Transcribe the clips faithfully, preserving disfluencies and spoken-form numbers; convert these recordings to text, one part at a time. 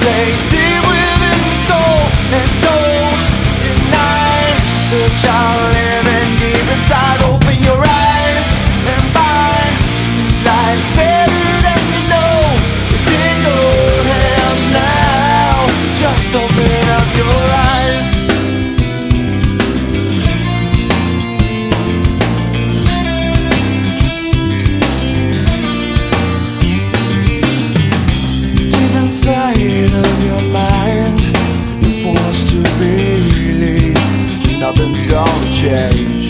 place deep within your soul, and don't deny the child living deep inside. Open your eyes and find this life's better than you know. It's in your hands now. Just open up your eyes. Deep inside of your mind, you're forced to believe nothing's gonna change.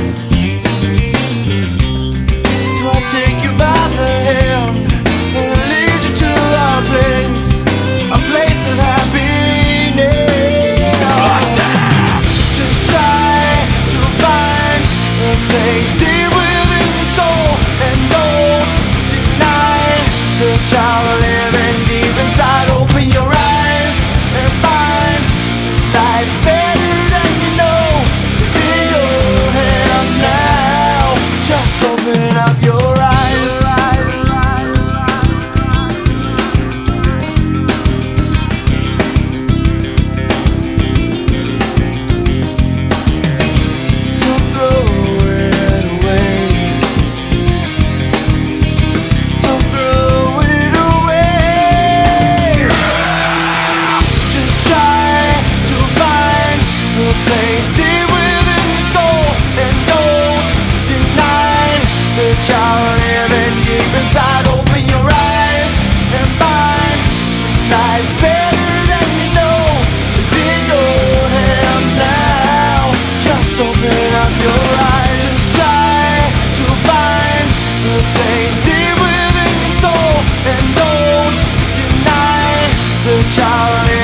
So I take you by the hand and lead you to a place, a place of happiness. Just try to find a place deep within your soul, and don't deny the child living deep inside. Open your eyes and find this life's better than you know. It's in your hands now. Just open up your eyes. Don't throw it away. Don't throw it away. Just try to find the place deep within your soul, and don't deny the child living deep inside. Open your eyes and find this life's better than you know. It's in your hands now. Just open up your eyes. Just try to find the place deep within your soul, and don't deny the child